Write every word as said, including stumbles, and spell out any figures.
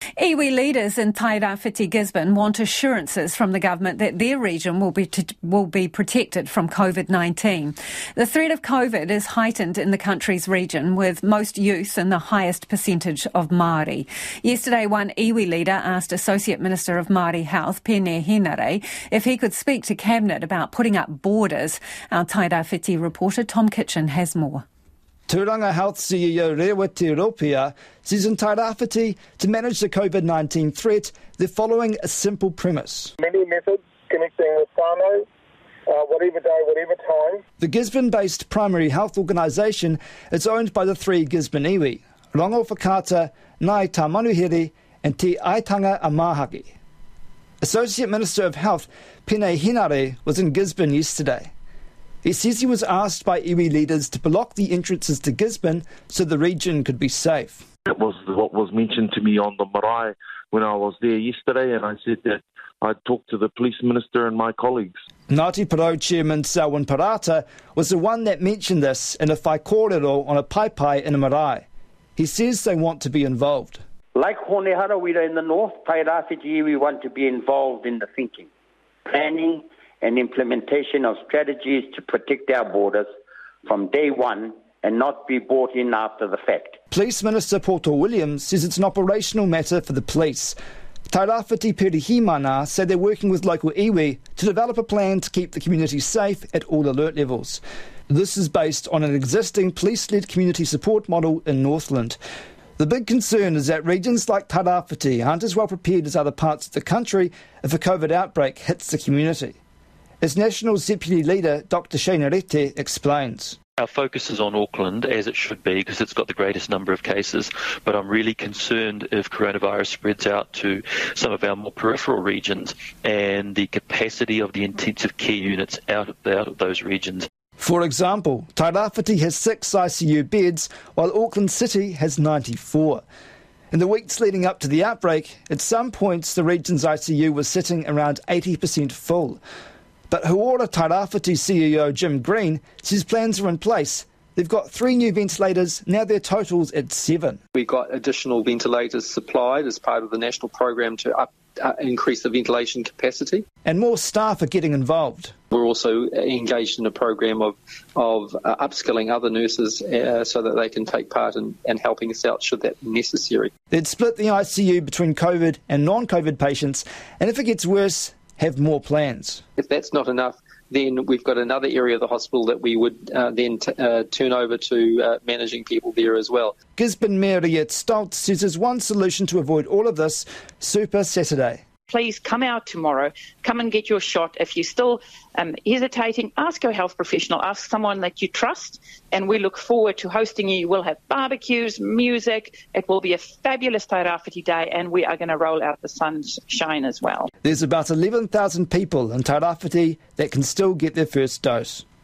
Iwi leaders in Tairāwhiti Gisborne want assurances from the government that their region will be t- will be protected from COVID nineteen. The threat of COVID is heightened in the country's region, with most youth and the highest percentage of Māori. Yesterday, one iwi leader asked Associate Minister of Māori Health, Pene Henare, if he could speak to Cabinet about putting up borders. Our Tairāwhiti reporter Tom Kitchen has more. Turanga Health C E O Rewati Ropia says in Tairāwhiti, to manage the COVID nineteen threat, they're following a simple premise. Many methods connecting with whānau, uh, whatever day, whatever time. The Gisborne-based primary health organisation is owned by the three Gisborne iwi, Rongo Whakaata, Ngai Tamanuhere and Te Aitanga Amahaki. Associate Minister of Health Pene Henare was in Gisborne yesterday. He says he was asked by iwi leaders to block the entrances to Gisborne so the region could be safe. That was what was mentioned to me on the marae when I was there yesterday, and I said that I'd talk to the police minister and my colleagues. Ngāti Porou Chairman Selwyn Parata was the one that mentioned this in a whai kōrero on a paipai in a marae. He says they want to be involved. Like Hone Harawira in the north, Tairāwhiti we want to be involved in the thinking, planning and implementation of strategies to protect our borders from day one and not be brought in after the fact. Police Minister Poto Williams says it's an operational matter for the police. Tairāwhiti Pirihimana say they're working with local iwi to develop a plan to keep the community safe at all alert levels. This is based on an existing police-led community support model in Northland. The big concern is that regions like Tairāwhiti aren't as well prepared as other parts of the country if a COVID outbreak hits the community. As National's Deputy Leader, Doctor Shane Arete, explains. Our focus is on Auckland, as it should be, because it's got the greatest number of cases. But I'm really concerned if coronavirus spreads out to some of our more peripheral regions and the capacity of the intensive care units out of, out of those regions. For example, Tairāwhiti has six I C U beds, while Auckland City has ninety-four. In the weeks leading up to the outbreak, at some points the region's I C U was sitting around eighty percent full. But Huora Tairāwhiti C E O Jim Green says plans are in place. They've got three new ventilators, now their total's at seven. We've got additional ventilators supplied as part of the national program to up, uh, increase the ventilation capacity. And more staff are getting involved. We're also engaged in a program of, of uh, upskilling other nurses uh, so that they can take part in, in helping us out should that be necessary. They'd split the I C U between COVID and non-COVID patients, and if it gets worse, have more plans. If that's not enough, then we've got another area of the hospital that we would uh, then t- uh, turn over to uh, managing people there as well. Gisborne Mayor Riet Stoltz says there's one solution to avoid all of this: Super Saturday. Please come out tomorrow, come and get your shot. If you're still um, hesitating, ask your health professional, ask someone that you trust, and we look forward to hosting you. We'll have barbecues, music. It will be a fabulous Tairāwhiti day, and we are going to roll out the sunshine as well. There's about eleven thousand people in Tairāwhiti that can still get their first dose.